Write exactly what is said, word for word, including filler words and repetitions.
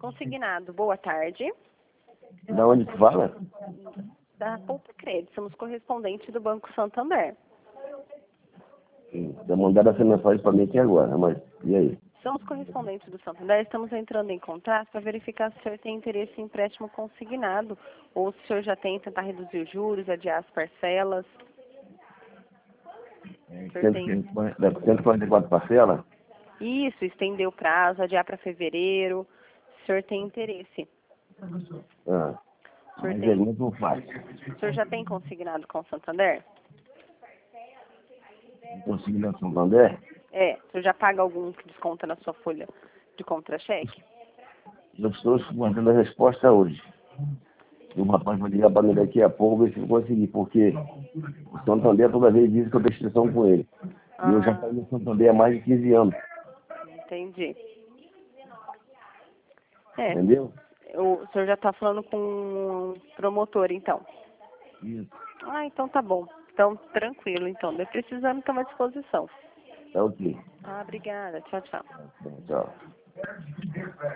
Consignado, boa tarde. Da onde tu fala? Da Poupa Crédito, somos correspondentes do Banco Santander. Já mandaram essa mensagem para mim aqui agora, mas e aí? Somos correspondentes do Santander, estamos entrando em contato para verificar se o senhor tem interesse em empréstimo consignado ou se o senhor já tem tentar reduzir os juros, adiar as parcelas. O senhor tem... cento e quarenta e quatro parcelas? Isso, estender o prazo, adiar para fevereiro. O senhor tem interesse? Ah, O senhor, mas tem... é muito fácil. o senhor já tem consignado com o Santander? Consignado Santander? É, o senhor já paga algum que desconta na sua folha de contra-cheque? Eu estou mandando a resposta hoje. E o rapaz vai ligar para mim daqui a pouco, ver se eu conseguir, porque o Santander toda vez diz que eu tenho restrição com ele. Ah, E eu já paguei o Santander há mais de quinze anos. Entendi. É, Entendeu? o senhor já está falando com um promotor, então. Isso. Ah, então tá bom. Então, tranquilo, então. De precisando, estamos à disposição. Tá ok. Ah, obrigada. Tchau, tchau. Tchau.